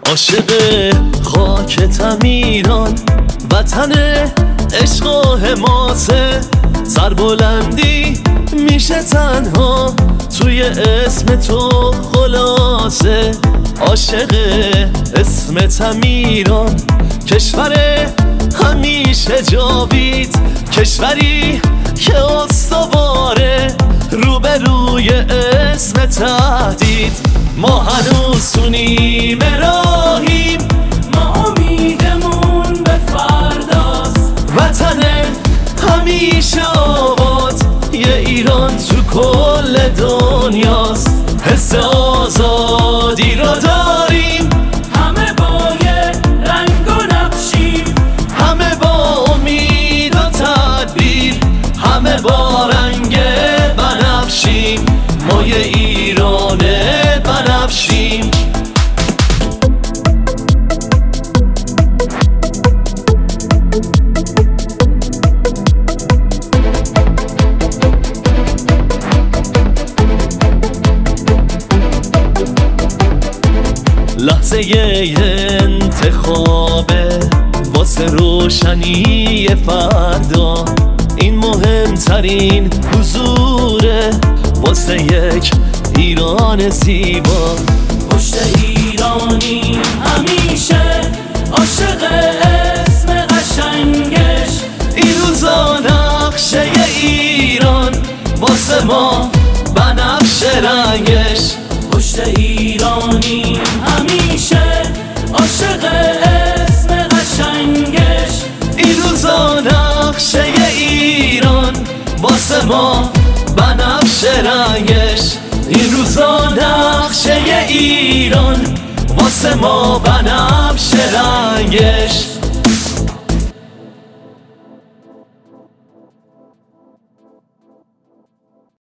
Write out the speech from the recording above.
عاشق خاکتم ایران، وطن عشق و حماسه. سربلندی میشه تنها توی اسم تو خلاصه. عاشق اسمتم ایران، کشور همیشه جاوید، کشوری که استواره روبروی اسم تهدید. ما هنوز تو نیمه راهیم، ما امیدمون به فرداست. وطن همیشه آباد یه ایران تو کل دنیاست. حس آزادی را داریم، همه با یه رنگ و نقشیم، همه با امید و تدبیر، همه با رنگ بنفشیم. ما یه ایران بنفشیم. لحظه انتخابه واسه روشنی فردا، این مهمترین حضوره واسه یک ایران زیبا. پشت ایرانی همیشه عاشق اسم قشنگش. این روزا نقشه ایران واسه ما بنفشه رنگش. پشت ایرانی همیشه عاشق اسم قشنگش. این روزا نقشه ایران واسه ما بنفشه رنگش. این روزا نقشه ایران واسه ما بنفشه رنگش.